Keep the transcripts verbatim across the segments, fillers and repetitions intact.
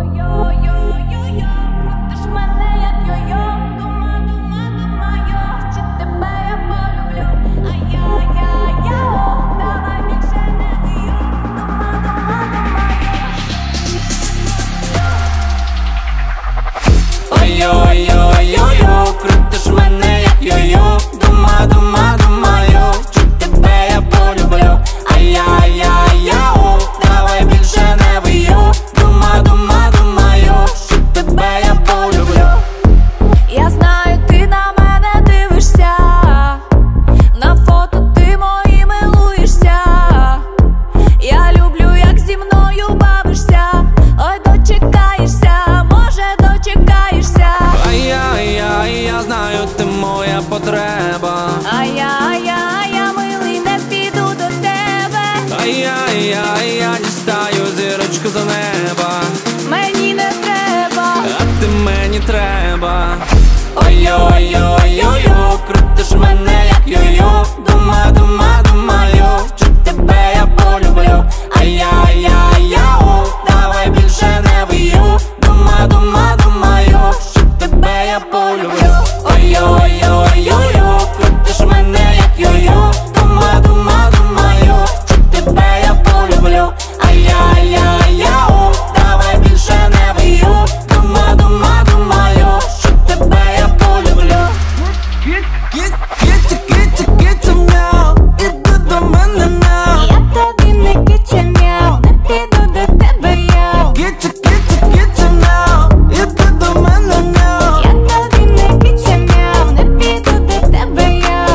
Йо-йо-йо-йо, крутиш мене як йо-йо. Дума, дума, думаю, чи тебе я полюблю. Ай-яй-яй-яу, давай більше не вию. Дума, дума, думаю, що тебе я полюблю. Я знаю, ти на мене дивишся, на фото ти мої милуєшся. Я люблю, як зі мною бавишся. Ой, дочекаєшся, може дочекаєшся. Ай-яй-яй, я знаю, ти моя потреба. Ай-яй-яй, я милий, не піду до тебе. Ай-яй-яй, я дістаю зірочку за неба. Мені не треба, а ти мені треба. Ой-ой-ой-ой-ой, крутиш мене як йо-йо. Дума, дума, думаю, чи тебе я полюблю. Ай-яй-яй-яу, давай більше не вию. Дума, дума, думаю, що тебе я полюблю. Ой-ой-ой-ой-ой, крутиш мене як йо-йо. Дума, дума, думаю, що тебе я полюблю. Ай-яй-яй-яу, давай більше не вию. Дума, дума, думаю, що тебе я полюблю. Киця, киця, киця, мяу, іди до мене, мяу. я тобі не киця, мяу, не піду до тебе, яу. Киця, киця, киця, мяу, іди до мене, мяу. Я тобі не киця, мяу, не піду до тебе, яу.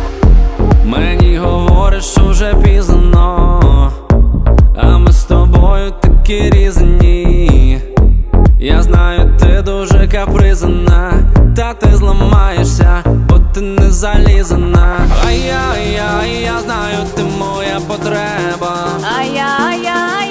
Мені говориш, уже пізно, а ми з тобою такі різні. Я знаю, ти дуже капризна, та ти зламаєшся, бо ти не залізана. Ай-яй-яй, я знаю, ти моя потреба. Ай-яй-яй,